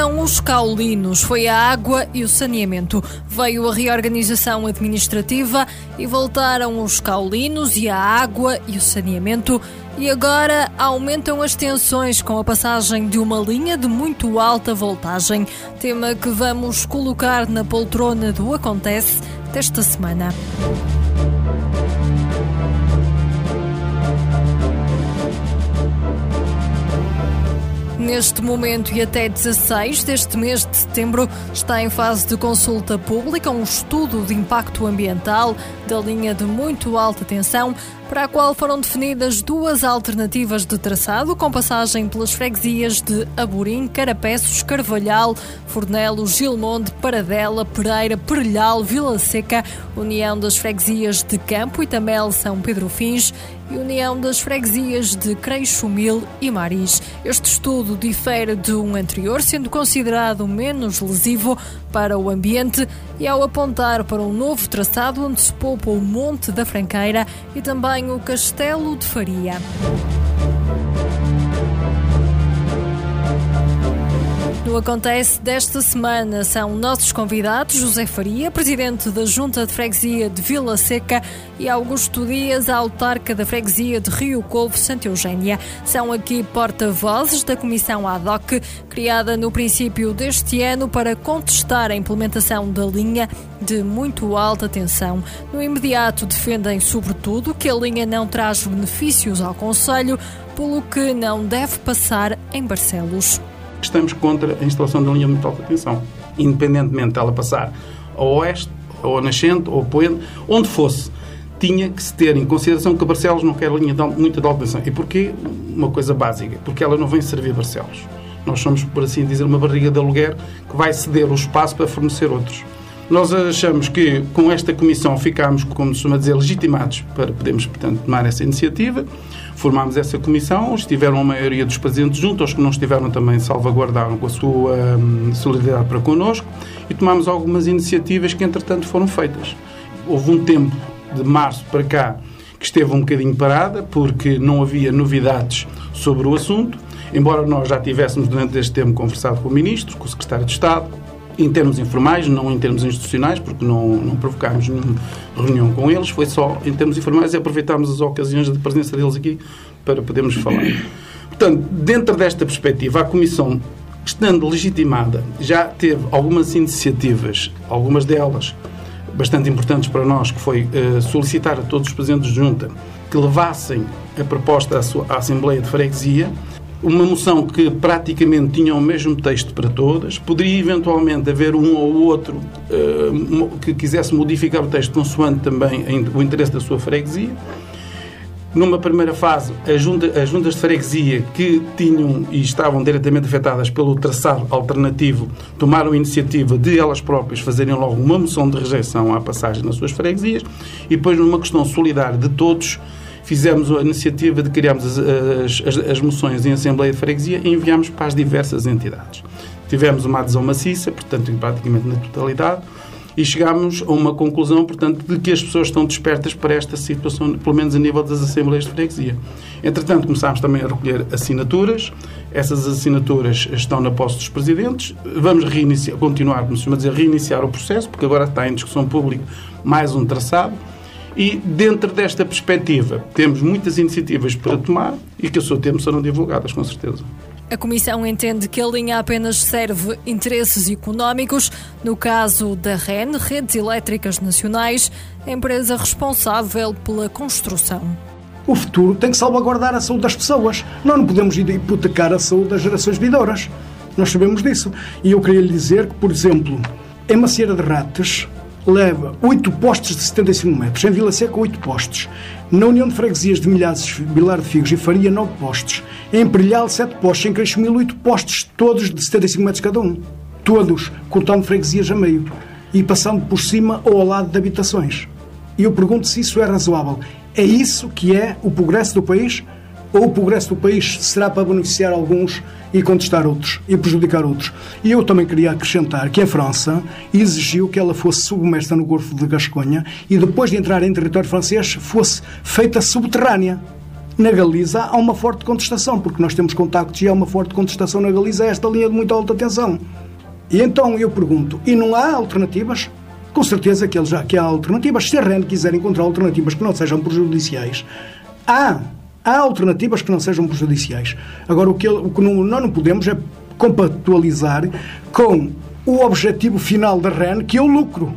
Voltaram os caulinos, foi a água e o saneamento. Veio a reorganização administrativa e voltaram os caulinos e a água e o saneamento. E agora aumentam as tensões com a passagem de uma linha de muito alta voltagem. Tema que vamos colocar na poltrona do Acontece desta semana. Neste momento e até 16 deste mês de setembro está em fase de consulta pública um estudo de impacto ambiental da linha de muito alta tensão, para a qual foram definidas duas alternativas de traçado, com passagem pelas freguesias de Amorim, Carapeços, Carvalhal, Fornelo, Gilmonde, Paradela, Pereira, Perelhal, Vila Seca, União das Freguesias de Campo e Tamel, São Pedro Fins e União das Freguesias de Creixumil e Maris. Este estudo difere de um anterior, sendo considerado menos lesivo para o ambiente e ao apontar para um novo traçado onde se poupa o Monte da Franqueira e também o Castelo de Faria. No Acontece desta semana são nossos convidados José Faria, presidente da Junta de Freguesia de Vila Seca, e Augusto Dias, autarca da Freguesia de Rio Covo, Santa Eugénia. São aqui porta-vozes da Comissão Ad Hoc, criada no princípio deste ano para contestar a implementação da linha de muito alta tensão. No imediato defendem sobretudo que a linha não traz benefícios ao concelho, pelo que não deve passar em Barcelos. Estamos contra a instalação da linha de muito alta tensão, independentemente dela passar ao oeste, ou a nascente, ou a poente, onde fosse, tinha que se ter em consideração que Barcelos não quer linha de muito alta tensão. E porquê? Uma coisa básica, porque ela não vem servir Barcelos. Nós somos, por assim dizer, uma barriga de aluguer que vai ceder o espaço para fornecer outros. Nós achamos que com esta comissão ficámos, como se costuma dizer, legitimados para podermos, portanto, tomar essa iniciativa. Formámos essa comissão, estiveram a maioria dos presentes junto, os que não estiveram também salvaguardaram com a sua solidariedade para connosco e tomámos algumas iniciativas que, entretanto, foram feitas. Houve um tempo, de março para cá, que esteve um bocadinho parada, porque não havia novidades sobre o assunto, embora nós já tivéssemos, durante este tempo, conversado com o Ministro, com o Secretário de Estado, em termos informais, não em termos institucionais, porque não provocámos nenhuma reunião com eles, foi só em termos informais e aproveitámos as ocasiões de presença deles aqui para podermos falar. Portanto, dentro desta perspectiva, a Comissão, estando legitimada, já teve algumas iniciativas, algumas delas bastante importantes para nós, que foi solicitar a todos os presidentes de junta que levassem a proposta à Assembleia de Freguesia, uma moção que praticamente tinha o mesmo texto para todas. Poderia eventualmente haver um ou outro que quisesse modificar o texto consoante também o interesse da sua freguesia. Numa primeira fase, as juntas de freguesia que tinham e estavam diretamente afetadas pelo traçado alternativo tomaram a iniciativa de elas próprias fazerem logo uma moção de rejeição à passagem nas suas freguesias e depois, numa questão solidária de todos, fizemos a iniciativa de criarmos as moções em Assembleia de Freguesia e enviámos para as diversas entidades. Tivemos uma adesão maciça, portanto, praticamente na totalidade, e chegámos a uma conclusão, portanto, de que as pessoas estão despertas para esta situação, pelo menos a nível das Assembleias de Freguesia. Entretanto, começámos também a recolher assinaturas. Essas assinaturas estão na posse dos presidentes. Vamos continuar, como se chama dizer, reiniciar o processo, porque agora está em discussão pública mais um traçado. E, dentro desta perspectiva, temos muitas iniciativas para tomar e que, a seu tempo, serão divulgadas, com certeza. A Comissão entende que a linha apenas serve interesses económicos. No caso da REN, Redes Elétricas Nacionais, a empresa responsável pela construção. O futuro tem que salvaguardar a saúde das pessoas. Nós não podemos hipotecar a saúde das gerações vindouras. Nós sabemos disso. E eu queria lhe dizer que, por exemplo, em Macieira de Rates, leva 8 postes de 75 metros. Em Vila Seca, 8 postes. Na União de Freguesias de Milhazes, Vilar de Figos e Faria, 9 postes. Em Perelhal, 7 postes. Em Creixumil, 8 postes, todos de 75 metros cada um. Todos cortando freguesias a meio e passando por cima ou ao lado de habitações. E eu pergunto se isso é razoável. É isso que é o progresso do país? Ou o progresso do país será para beneficiar alguns e contestar outros e prejudicar outros? E eu também queria acrescentar que a França exigiu que ela fosse submersa no Golfo de Gasconha e depois de entrar em território francês fosse feita subterrânea. Na Galiza há uma forte contestação, porque nós temos contactos e há uma forte contestação na Galiza a esta linha de muito alta tensão. E então eu pergunto, e não há alternativas? Com certeza que há alternativas. Se a REN quiser encontrar alternativas que não sejam prejudiciais, há alternativas que não sejam prejudiciais. Agora, o que nós não podemos é compactualizar com o objetivo final da REN, que é o lucro.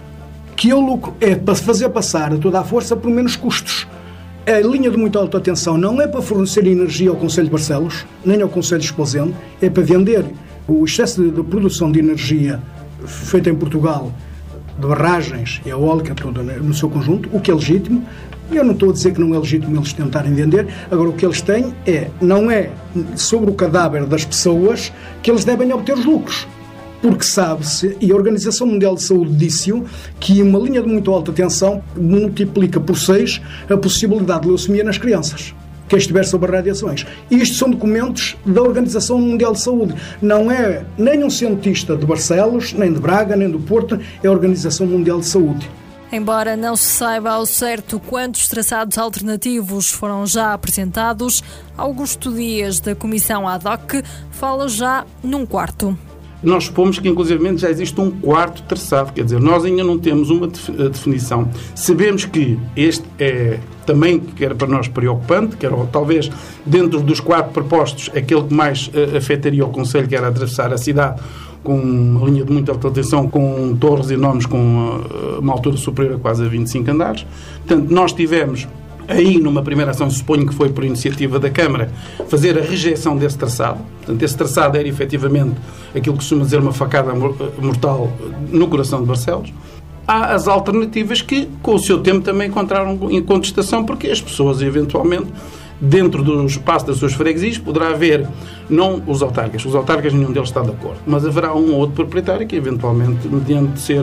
É para fazer passar a toda a força por menos custos. A linha de muito alta tensão não é para fornecer energia ao Concelho de Barcelos, nem ao Concelho de Esposende, é para vender o excesso de produção de energia feita em Portugal, de barragens e eólica toda no seu conjunto, o que é legítimo. Eu não estou a dizer que não é legítimo eles tentarem vender. Agora, o que eles têm não é sobre o cadáver das pessoas que eles devem obter os lucros. Porque sabe-se, e a Organização Mundial de Saúde disse-o, que uma linha de muito alta tensão multiplica por 6 a possibilidade de leucemia nas crianças que estiver sob as radiações. Isto são documentos da Organização Mundial de Saúde. Não é nem um cientista de Barcelos, nem de Braga, nem do Porto, é a Organização Mundial de Saúde. Embora não se saiba ao certo quantos traçados alternativos foram já apresentados, Augusto Dias, da Comissão ad hoc, fala já num quarto. Nós supomos que, inclusivamente, já existe um quarto traçado. Quer dizer, nós ainda não temos uma definição. Sabemos que este é também, que era para nós preocupante, que era talvez, dentro dos 4 propostos, aquele que mais afetaria o Concelho, que era atravessar a cidade com uma linha de muita alta tensão, com torres enormes, com uma altura superior a quase a 25 andares. Portanto, nós tivemos aí, numa primeira ação, suponho que foi por iniciativa da Câmara, fazer a rejeição desse traçado. Portanto, esse traçado era efetivamente aquilo que costuma dizer uma facada mortal no coração de Barcelos. Há as alternativas que, com o seu tempo, também encontraram em contestação, porque as pessoas, eventualmente, dentro do espaço das suas freguesias, poderá haver, não os autarcas nenhum deles está de acordo, mas haverá um ou outro proprietário que, eventualmente, mediante ser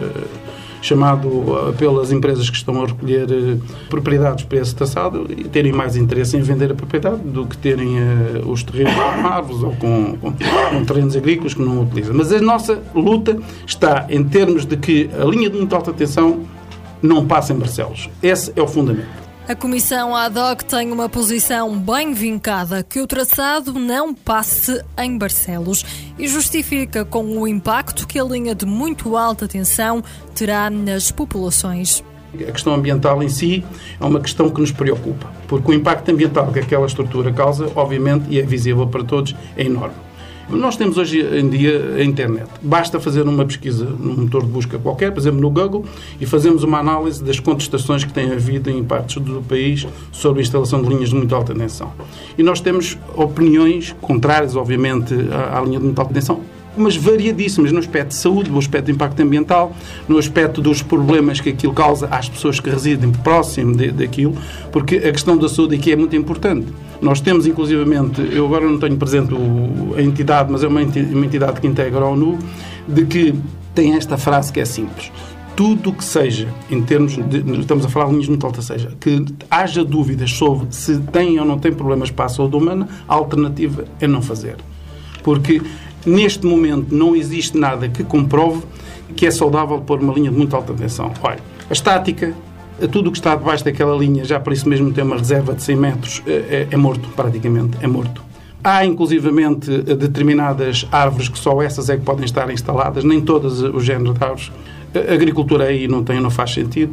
chamado pelas empresas que estão a recolher propriedades para esse traçado e terem mais interesse em vender a propriedade do que terem os terrenos com árvores ou com terrenos agrícolas que não utilizam. Mas a nossa luta está em termos de que a linha de muito alta tensão não passa em Barcelos. Esse é o fundamento. A Comissão ad hoc tem uma posição bem vincada, que o traçado não passe em Barcelos, e justifica com o impacto que a linha de muito alta tensão terá nas populações. A questão ambiental em si é uma questão que nos preocupa, porque o impacto ambiental que aquela estrutura causa, obviamente, e é visível para todos, é enorme. Nós temos hoje em dia a internet. Basta fazer uma pesquisa num motor de busca qualquer, por exemplo no Google, e fazemos uma análise das contestações que tem havido em partes do país sobre a instalação de linhas de muito alta tensão. E nós temos opiniões contrárias, obviamente, à linha de muito alta tensão, mas variadíssimas no aspecto de saúde, no aspecto de impacto ambiental, no aspecto dos problemas que aquilo causa às pessoas que residem próximo daquilo, porque a questão da saúde aqui é muito importante. Nós temos, inclusivamente, eu agora não tenho presente a entidade, mas é uma entidade que integra a ONU, de que tem esta frase que é simples. Tudo o que seja, em termos de, estamos a falar de linhas de muito alta, seja, que haja dúvidas sobre se tem ou não tem problemas para a saúde humana, a alternativa é não fazer. Porque neste momento não existe nada que comprove que é saudável pôr uma linha de muito alta tensão. Olha, a estática, tudo o que está debaixo daquela linha, já por isso mesmo tem uma reserva de 100 metros, é morto, praticamente, é morto. Há, inclusivamente, determinadas árvores que só essas é que podem estar instaladas, nem todos os géneros de árvores. A agricultura aí não faz sentido.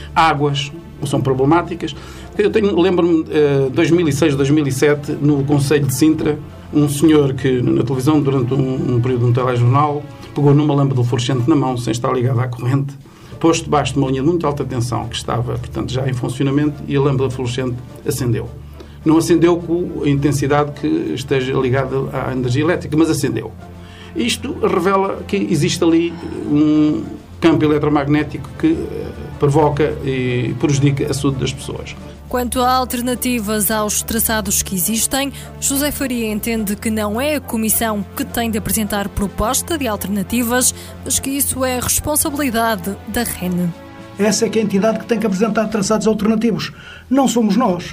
Águas são problemáticas. Lembro-me, 2006, 2007, no Concelho de Sintra, um senhor que, na televisão, durante um período de um telejornal, pegou numa lâmpada fluorescente na mão, sem estar ligada à corrente, pôs debaixo de uma linha de muito alta tensão, que estava, portanto, já em funcionamento, e a lâmpada fluorescente acendeu. Não acendeu com a intensidade que esteja ligada à energia elétrica, mas acendeu. Isto revela que existe ali um campo eletromagnético que provoca e prejudica a saúde das pessoas. Quanto a alternativas aos traçados que existem, José Faria entende que não é a Comissão que tem de apresentar proposta de alternativas, mas que isso é responsabilidade da REN. Essa é que é a entidade que tem que apresentar traçados alternativos. Não somos nós.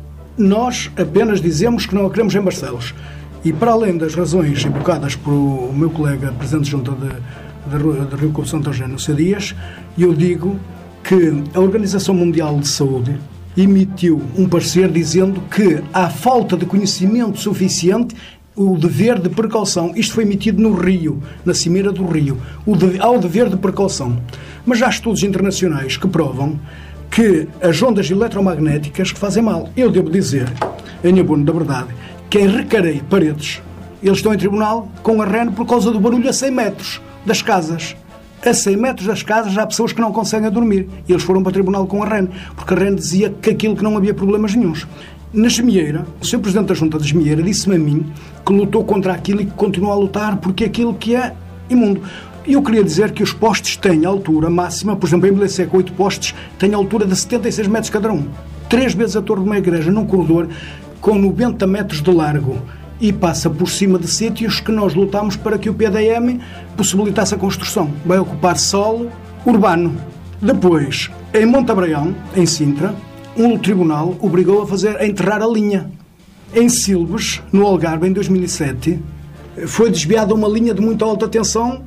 Nós apenas dizemos que não a queremos em Barcelos. E para além das razões evocadas pelo meu colega Presidente de Junta de Rio Couto Santo Eugênio C. Dias, eu digo que a Organização Mundial de Saúde emitiu um parecer dizendo que há falta de conhecimento suficiente, o dever de precaução. Isto foi emitido no Rio, na Cimeira do Rio. Há o dever de precaução. Mas há estudos internacionais que provam que as ondas eletromagnéticas que fazem mal. Eu devo dizer, em abono da verdade, que em Recarei, Paredes, eles estão em tribunal com a REN por causa do barulho a 100 metros das casas. A 100 metros das casas há pessoas que não conseguem dormir. E eles foram para o tribunal com a REN, porque a REN dizia que aquilo que não havia problemas nenhuns. Na Gemieira, o Sr. Presidente da Junta de Gemieira disse-me a mim que lutou contra aquilo e que continua a lutar porque aquilo que é imundo. E eu queria dizer que os postes têm altura máxima, por exemplo, em Belém com 8 postes, têm altura de 76 metros cada um. 3 vezes a torre de uma igreja num corredor com 90 metros de largo. E passa por cima de sítios que nós lutámos para que o PDM possibilitasse a construção. Vai ocupar solo urbano. Depois, em Montabraião, em Sintra, um tribunal obrigou a enterrar a linha. Em Silves, no Algarve, em 2007, foi desviada uma linha de muito alta tensão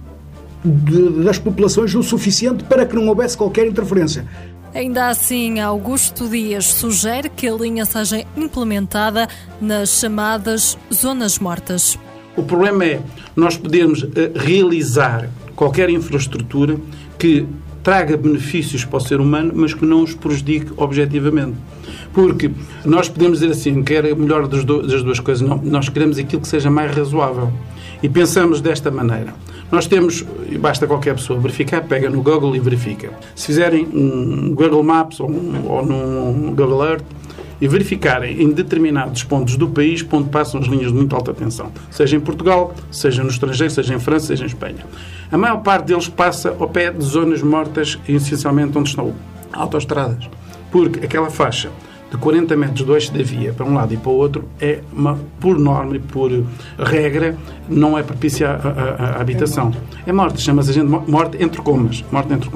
das populações o suficiente para que não houvesse qualquer interferência. Ainda assim, Augusto Dias sugere que a linha seja implementada nas chamadas zonas mortas. O problema é nós podermos realizar qualquer infraestrutura que traga benefícios para o ser humano, mas que não os prejudique objetivamente. Porque nós podemos dizer assim, quer a melhor das duas coisas, não, nós queremos aquilo que seja mais razoável. E pensamos desta maneira. Nós temos, basta qualquer pessoa verificar, pega no Google e verifica. Se fizerem um Google Maps ou num Google Earth e verificarem em determinados pontos do país onde passam as linhas de muito alta tensão, seja em Portugal, seja no estrangeiro, seja em França, seja em Espanha. A maior parte deles passa ao pé de zonas mortas, essencialmente onde estão autoestradas. Porque aquela faixa de 40 metros do eixo da via para um lado e para o outro é, por norma e por regra, não é propícia à habitação. É morte, chama-se a gente morte entre comas.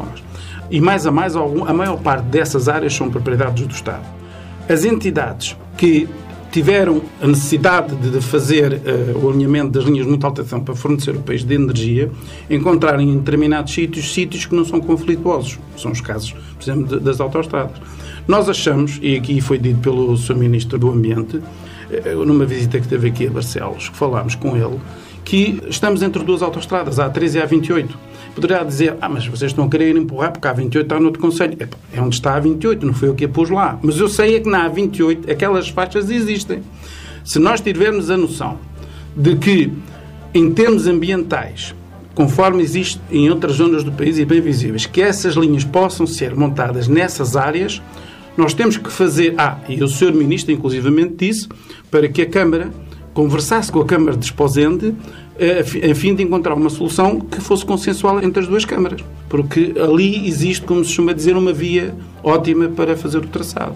E mais a maior parte dessas áreas são propriedades do Estado. As entidades que tiveram a necessidade de fazer o alinhamento das linhas de muita alta tensão para fornecer o país de energia, encontrarem em determinados sítios que não são conflituosos. São os casos, por exemplo, das autoestradas. Nós achamos, e aqui foi dito pelo Sr. Ministro do Ambiente, numa visita que teve aqui a Barcelos, que falámos com ele, que estamos entre duas autoestradas, a A13 e a A28. Poderá dizer, mas vocês estão a querer empurrar porque a A28 está no outro concelho. É onde está a A28, não foi eu que a pus lá. Mas eu sei é que na A28 aquelas faixas existem. Se nós tivermos a noção de que, em termos ambientais, conforme existe em outras zonas do país e bem visíveis, que essas linhas possam ser montadas nessas áreas, nós temos que fazer, e o Sr. Ministro inclusivamente disse, para que a Câmara conversasse com a Câmara de Esposende a fim de encontrar uma solução que fosse consensual entre as duas câmaras. Porque ali existe, como se chama dizer, uma via ótima para fazer o traçado.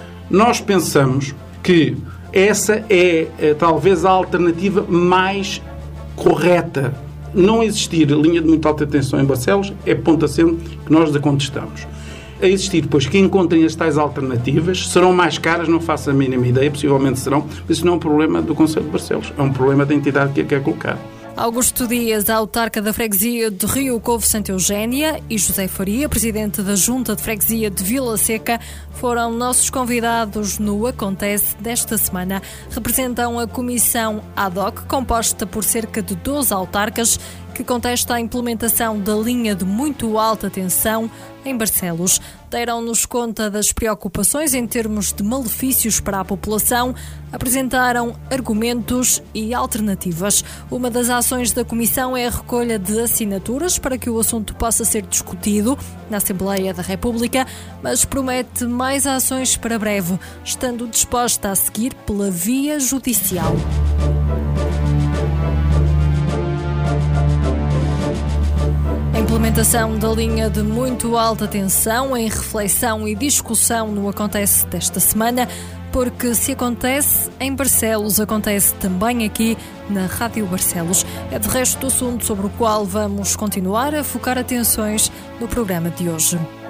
Nós pensamos que essa é talvez a alternativa mais correta. Não existir linha de muita alta tensão em Barcelos é ponto assente que nós a contestamos. A existir, pois, que encontrem as tais alternativas, serão mais caras, não faço a mínima ideia, possivelmente serão, mas isso não é um problema do Concelho de Barcelos, é um problema da entidade que a quer colocar. Augusto Dias, autarca da freguesia de Rio Covo Santa Eugénia, e José Faria, presidente da Junta de Freguesia de Vila Seca, foram nossos convidados no Acontece desta semana. Representam a comissão ad hoc, composta por cerca de 12 autarcas, que contesta a implementação da linha de muito alta tensão em Barcelos. Deram-nos conta das preocupações em termos de malefícios para a população, apresentaram argumentos e alternativas. Uma das ações da Comissão é a recolha de assinaturas para que o assunto possa ser discutido na Assembleia da República, mas promete mais ações para breve, estando disposta a seguir pela via judicial. A implementação da linha de muito alta tensão em reflexão e discussão no Acontece desta semana, porque se acontece em Barcelos, acontece também aqui na Rádio Barcelos. É de resto o assunto sobre o qual vamos continuar a focar atenções no programa de hoje.